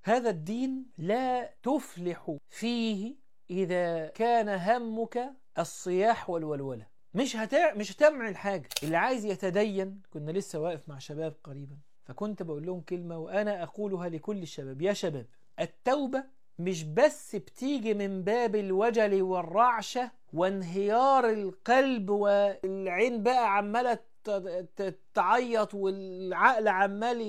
هذا الدين لا تفلح فيه إذا كان همك الصياح والولولة. مش هتعمل حاجة. اللي عايز يتدين، كنا لسه واقف مع شباب قريبا فكنت بقول لهم كلمة وأنا أقولها لكل الشباب: يا شباب، التوبة مش بس بتيجي من باب الوجل والرعشة وانهيار القلب والعين بقى عمالة تعيط والعقل عمال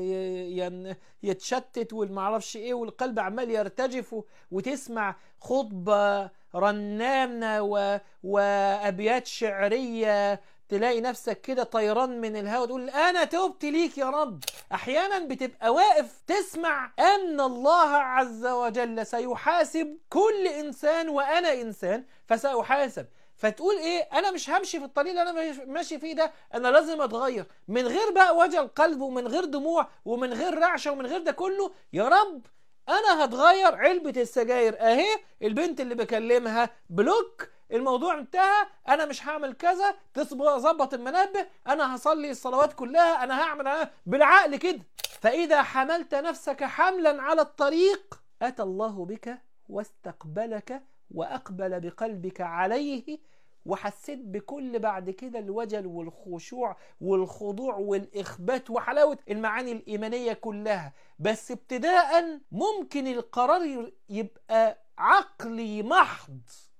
يتشتت والمعرفش ايه والقلب عمال يرتجف وتسمع خطبة رنانة وأبيات شعرية تلاقي نفسك كده طيران من الهواء تقول أنا توبت ليك يا رب. أحيانا بتبقى واقف تسمع أن الله عز وجل سيحاسب كل إنسان وأنا إنسان فسأحاسب، فتقول إيه؟ أنا مش همشي في الطريق اللي أنا ماشي فيه ده، أنا لازم أتغير، من غير بقى وجل قلب ومن غير دموع ومن غير رعشة ومن غير ده كله. يا رب أنا هتغير. علبة السجاير أهي، البنت اللي بكلمها بلوك، الموضوع انتهى، انا مش هعمل كذا، تظبط المنبه، انا هصلي الصلوات كلها، انا هعمل بالعقل كده. فاذا حملت نفسك حملا على الطريق اتى الله بك واستقبلك واقبل بقلبك عليه، وحسيت بكل بعد كده الوجل والخشوع والخضوع والإخبات وحلاوة المعاني الإيمانية كلها. بس ابتداء ممكن القرار يبقى عقلي محض